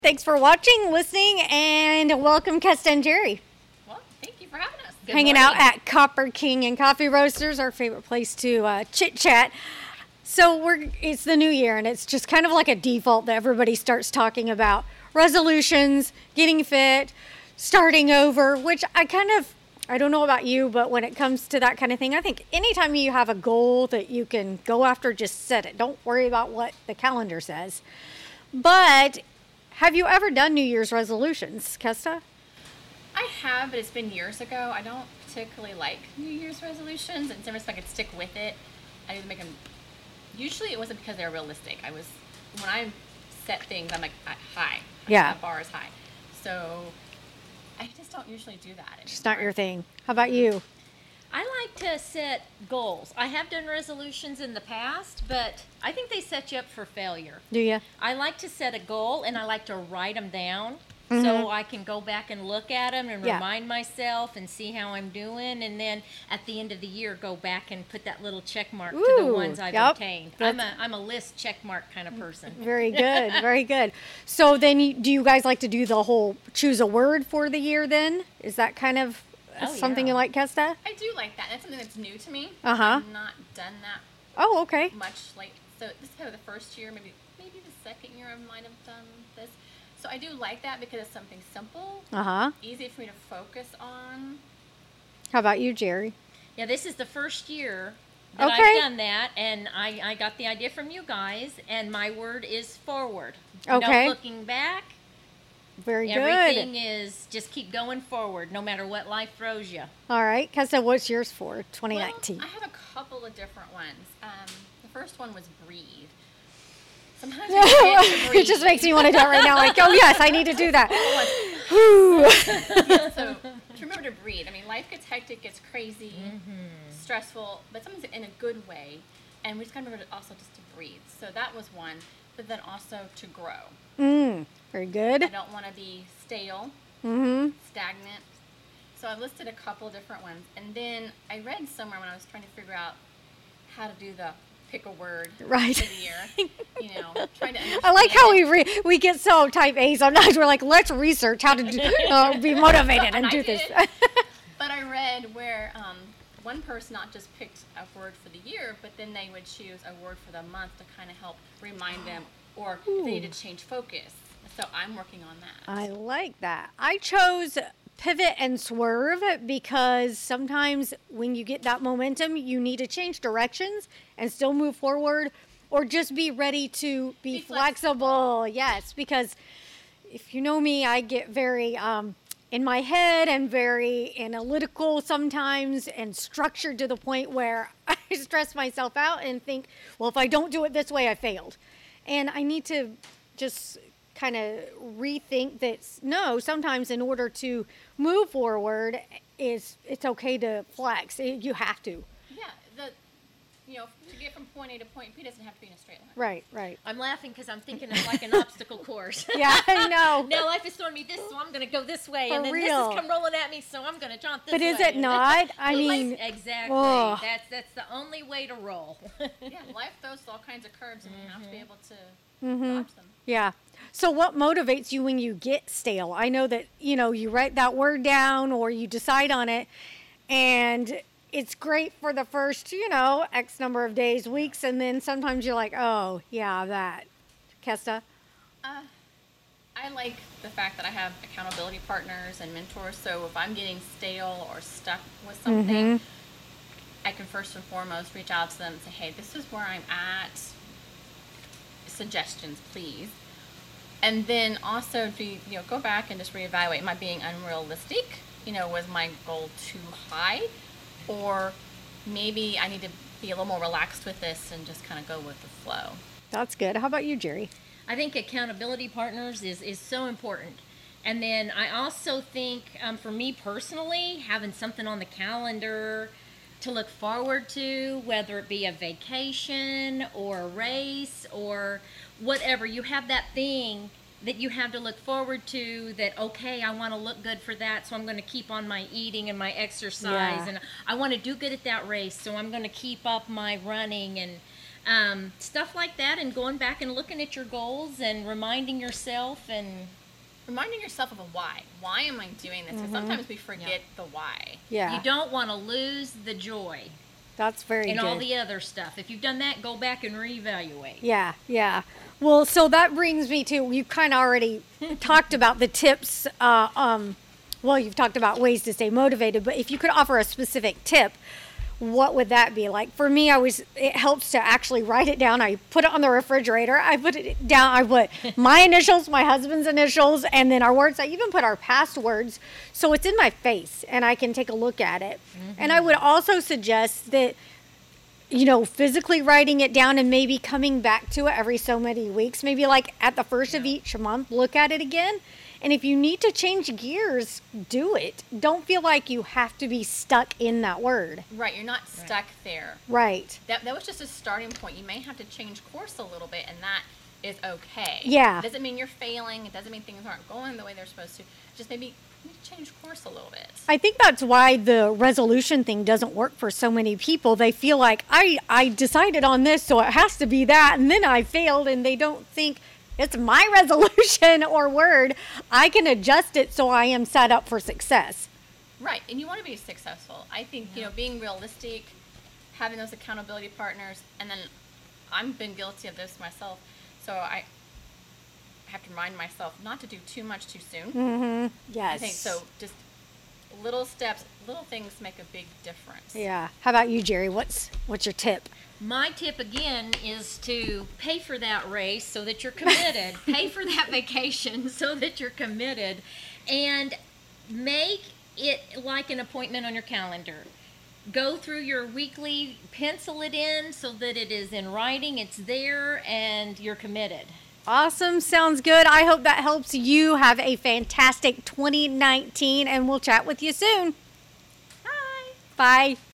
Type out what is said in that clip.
Thanks for watching, listening, and welcome, Kesta and Jerry. Well, thank you for having us. Hanging out at Copper King and Coffee Roasters, our favorite place to chit-chat. So it's the new year, and it's just kind of like a default that everybody starts talking about resolutions, getting fit, starting over, which I don't know about you, but when it comes to that kind of thing, I think anytime you have a goal that you can go after, just set it. Don't worry about what the calendar says. But have you ever done New Year's resolutions, Kesta? I have, but it's been years ago. I don't particularly like New Year's resolutions, and if I could stick with it, I either make them. Usually, it wasn't because they were realistic. When I set things, I'm like high. Yeah. The bar is high, so I just don't usually do that anymore. It's not your thing. How about you? I like to set goals. I have done resolutions in the past, but I think they set you up for failure. Do you? I like to set a goal, and I like to write them down so I can go back and look at them and remind myself and see how I'm doing, and then at the end of the year go back and put that little check mark to the ones I've obtained. I'm a list check mark kind of person. Very good, very good. So then do you guys like to do the whole choose a word for the year then? Is that kind of something you like, Kesta? I do like that. That's something that's new to me. Uh-huh. I've not done that Oh, okay. much. So this is probably the first year, maybe the second year I might have done this. So I do like that because it's something simple, Uh-huh. easy for me to focus on. How about you, Jerry? Yeah, this is the first year that Okay. I've done that, and I got the idea from you guys, and my word is forward. Okay. No looking back. Very good. Everything is just keep going forward, no matter what life throws you. All right. Kesta, what's yours for 2019? Well, I have a couple of different ones. The first one was breathe. Sometimes I forget to breathe. It just makes me want to do it right now. Like, oh, yes, I need to do that. So to remember to breathe. I mean, life gets hectic, gets crazy, stressful, but sometimes in a good way. And we just kind of remember to also just to breathe. So that was one. But then also to grow. Very good. I don't want to be stale, stagnant. So I listed a couple of different ones. And then I read somewhere when I was trying to figure out how to do the pick a word Right. for the year. Trying to understand I like how it. we get so type A sometimes. We're like, let's research how to be motivated and I do this. did. But I read where one person not just picked a word for the year, but then they would choose a word for the month to kind of help remind them, or if they need to change focus. So I'm working on that. I like that. I chose pivot and swerve because sometimes when you get that momentum, you need to change directions and still move forward, or just be ready to be flexible. Yes, because if you know me, I get very in my head and very analytical sometimes and structured to the point where I stress myself out and think, well, if I don't do it this way, I failed. And I need to just kind of rethink that. No, sometimes in order to move forward, it's okay to flex. You have to. Yeah, to get from point A to point B doesn't have to be in a straight line. Right. I'm laughing because I'm thinking of like an obstacle course. Yeah, I know. Now life is throwing me this, so I'm going to go this way, For and then real. this has come rolling at me, so I'm going to jump this But way. is it not? I mean, exactly. oh. That's the only way to roll. Yeah, life throws all kinds of curves, and you have to be able to dodge them. yeah. So what motivates you when you get stale? I know that, you write that word down or you decide on it, and it's great for the first, X number of days, weeks, and then sometimes you're like, oh, yeah, that. Kesta? I like the fact that I have accountability partners and mentors, so if I'm getting stale or stuck with something, I can first and foremost reach out to them and say, hey, this is where I'm at. Suggestions, please. And then also go back and just reevaluate. Am I being unrealistic? Was my goal too high? Or maybe I need to be a little more relaxed with this and just kind of go with the flow. That's good. How about you, Jerry? I think accountability partners is so important. And then I also think, for me personally, having something on the calendar to look forward to, whether it be a vacation or a race or whatever, you have that thing that you have to look forward to that, okay, I want to look good for that, so I'm going to keep on my eating and my exercise, and I want to do good at that race, so I'm going to keep up my running, and Stuff like that, and going back and looking at your goals and reminding yourself and Reminding yourself of a why. Why am I doing this? Because sometimes we forget the why. Yeah. you don't want to lose the joy That's very and good. all the other stuff. If you've done that, go back and reevaluate. Yeah, yeah. Well, so that brings me to, you kind of already talked about the tips. Well, you've talked about ways to stay motivated, but if you could offer a specific tip, what would that be? Like for me, it helps to actually write it down. I put it on the refrigerator. I put it down. I put my initials, my husband's initials, and then our words. I even put our passwords, so it's in my face and I can take a look at it. And I would also suggest that, physically writing it down and maybe coming back to it every so many weeks, maybe like at the first of each month, look at it again. And if you need to change gears, do it. Don't feel like you have to be stuck in that word. Right, you're not stuck there. Right. That was just a starting point. You may have to change course a little bit, and that is okay. Yeah. It doesn't mean you're failing. It doesn't mean things aren't going the way they're supposed to. Just maybe you need to change course a little bit. I think that's why the resolution thing doesn't work for so many people. They feel like, I decided on this, so it has to be that, and then I failed, and they don't think, it's my resolution or word. I can adjust it so I am set up for success. Right, and you want to be successful. I think, being realistic, having those accountability partners, and then I've been guilty of this myself, so I have to remind myself not to do too much too soon. Yes. I think so. Just little steps, little things make a big difference. Yeah. How about you, Jerry? What's your tip? My tip again is to pay for that race so that you're committed. Pay for that vacation so that you're committed. And make it like an appointment on your calendar. Go through your weekly, pencil it in so that it is in writing, it's there, and you're committed. Awesome. Sounds good. I hope that helps you have a fantastic 2019, and we'll chat with you soon. Bye. Bye.